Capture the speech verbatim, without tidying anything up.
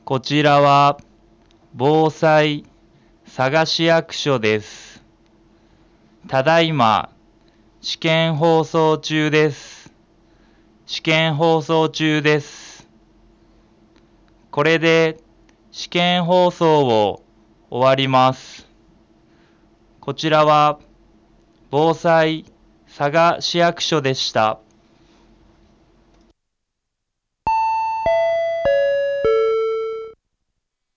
こちらは防災佐賀市役所です。ただいま試験放送中です。試験放送中です。これで試験放送を終わります。こちらは防災佐賀市役所でした。